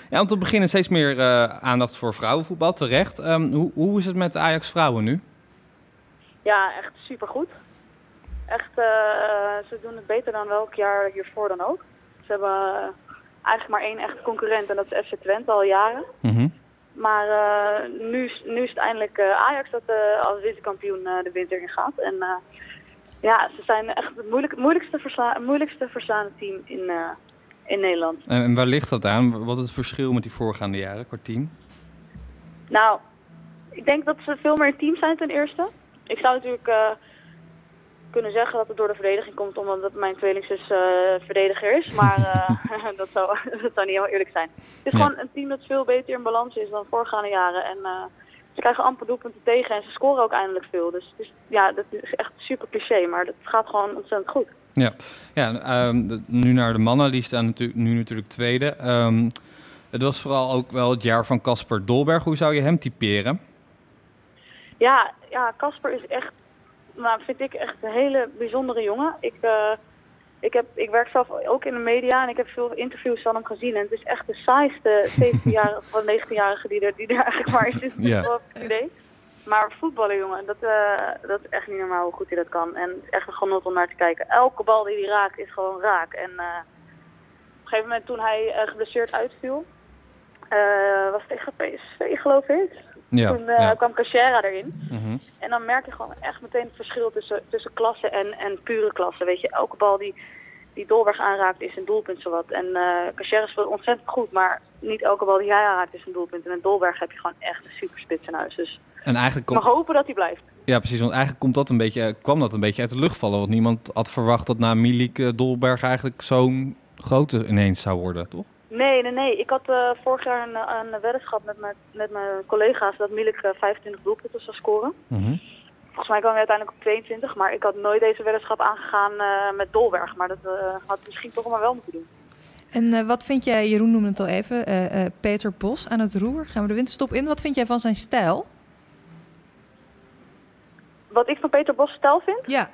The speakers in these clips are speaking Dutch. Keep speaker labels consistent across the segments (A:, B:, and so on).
A: Ja, om te beginnen steeds meer aandacht voor vrouwenvoetbal, terecht. Hoe is het met Ajax vrouwen nu?
B: Ja, echt supergoed. Echt, ze doen het beter dan welk jaar hiervoor dan ook. Ze hebben eigenlijk maar één echte concurrent en dat is FC Twente al jaren.
A: Mm-hmm.
B: Maar nu is het eindelijk Ajax dat als wissekampioen de winter in gaat. En ja, ze zijn echt het moeilijkste verslaande team in Nederland.
A: En waar ligt dat aan? Wat is het verschil met die voorgaande jaren qua team?
B: Nou, ik denk dat ze veel meer een team zijn ten eerste. Ik zou natuurlijk kunnen zeggen dat het door de verdediging komt, omdat mijn tweelingzus verdediger is. Maar dat zou niet helemaal eerlijk zijn. Het is gewoon een team dat veel beter in balans is dan voorgaande jaren. En ze krijgen amper doelpunten tegen en ze scoren ook eindelijk veel. Dus ja, dat is echt super cliché, maar dat gaat gewoon ontzettend goed.
A: Ja, nu naar de mannen, die staan nu natuurlijk tweede. Het was vooral ook wel het jaar van Casper Dolberg. Hoe zou je hem typeren?
B: Ja, Casper is echt, vind ik echt een hele bijzondere jongen. Ik werk zelf ook in de media en ik heb veel interviews van hem gezien. En het is echt de saaiste 17-jarige of 19-jarige die er eigenlijk maar is. Ja. Idee. Maar voetballen, jongen, dat is echt niet normaal hoe goed hij dat kan. En het is echt een genot om naar te kijken. Elke bal die hij raakt is gewoon raak. En op een gegeven moment toen hij geblesseerd uitviel, was tegen PSV geloof ik.
A: Ja,
B: toen kwam Cachera erin. Mm-hmm. En dan merk je gewoon echt meteen het verschil tussen klasse en pure klasse. Weet je, elke bal die Dolberg aanraakt is een doelpunt zowat. En Cachera speelt ontzettend goed, maar niet elke bal die hij aanraakt is een doelpunt. En met Dolberg heb je gewoon echt een superspits in huis. Dus
A: en eigenlijk
B: ik mag hopen dat hij blijft.
A: Ja, precies. Want eigenlijk kwam dat een beetje uit de lucht vallen. Want niemand had verwacht dat na Milik Dolberg eigenlijk zo'n grote ineens zou worden, toch?
B: Nee. Ik had vorig jaar een weddenschap met mijn collega's dat Milik 25 doelpunten zou scoren. Mm-hmm. Volgens mij kwam hij uiteindelijk op 22, maar ik had nooit deze weddenschap aangegaan met Dolberg. Maar dat had misschien toch maar wel moeten doen.
C: En wat vind jij, Jeroen noemde het al even, Peter Bos aan het roer. Gaan we de winterstop in. Wat vind jij van zijn stijl?
B: Wat ik van Peter Bos stijl vind?
C: Ja.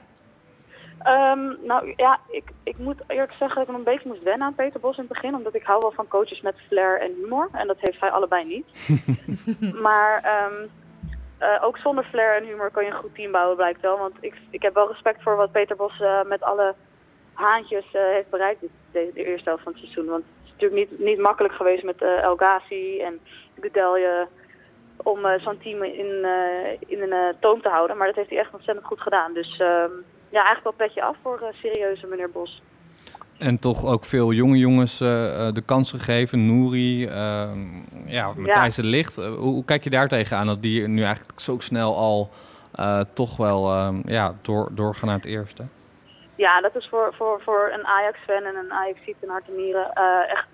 B: Nou ja, ik moet eerlijk zeggen dat ik een beetje moest wennen aan Peter Bos in het begin. Omdat ik hou wel van coaches met flair en humor. En dat heeft hij allebei niet. Maar ook zonder flair en humor kan je een goed team bouwen, blijkt wel. Want ik heb wel respect voor wat Peter Bos met alle haantjes heeft bereikt de eerste helft van het seizoen. Want het is natuurlijk niet makkelijk geweest met El Ghazi en Goudelje om zo'n team in een toom te houden. Maar dat heeft hij echt ontzettend goed gedaan. Dus ja, eigenlijk wel petje af voor serieuze meneer Bos.
A: En toch ook veel jonge jongens de kans gegeven. Nouri, Matthijs de Ligt. Hoe kijk je daar tegenaan dat die nu eigenlijk zo snel al toch wel doorgaan naar het eerste?
B: Ja, dat is voor een Ajax-fan en een Ajax-ziet in hart en nieren echt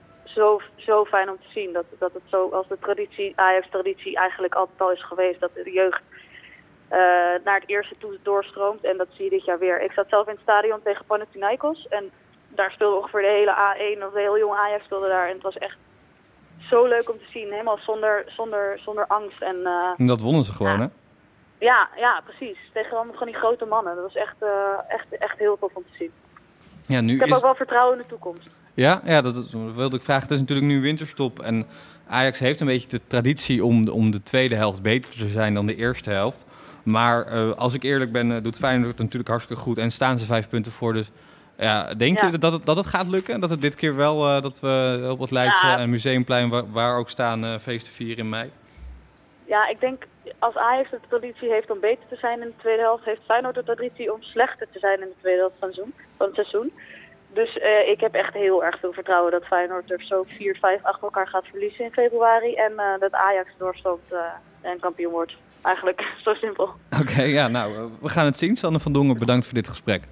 B: zo fijn om te zien. Dat het zo als de Ajax-traditie eigenlijk altijd al is geweest. Dat de jeugd naar het eerste toe doorstroomt. En dat zie je dit jaar weer. Ik zat zelf in het stadion tegen Panathinaikos. En daar speelde ongeveer de hele A1 of de hele jonge Ajax speelde daar. En het was echt zo leuk om te zien. Helemaal zonder angst.
A: En dat wonnen ze gewoon, hè?
B: Ja, precies. Tegen allemaal van die grote mannen. Dat was echt heel tof om te zien.
A: Ja,
B: ik heb ook wel vertrouwen in de toekomst.
A: Ja, dat wilde ik vragen. Het is natuurlijk nu winterstop. En Ajax heeft een beetje de traditie om de tweede helft beter te zijn dan de eerste helft. Maar als ik eerlijk ben, doet Feyenoord het natuurlijk hartstikke goed. En staan ze 5 punten voor. Dus denk je dat het gaat lukken? Dat het dit keer wel, dat we op het Leidse en Museumplein, waar ook staan, feesten vieren in mei?
B: Ja, ik denk als Ajax de traditie heeft om beter te zijn in de tweede helft, heeft Feyenoord de traditie om slechter te zijn in de tweede helft van het seizoen. Dus ik heb echt heel erg veel vertrouwen dat Feyenoord er zo 4-5 achter elkaar gaat verliezen in februari. En dat Ajax doorstroomt en kampioen wordt. Eigenlijk zo simpel.
A: Oké, we gaan het zien. Sanne van Dongen, bedankt voor dit gesprek.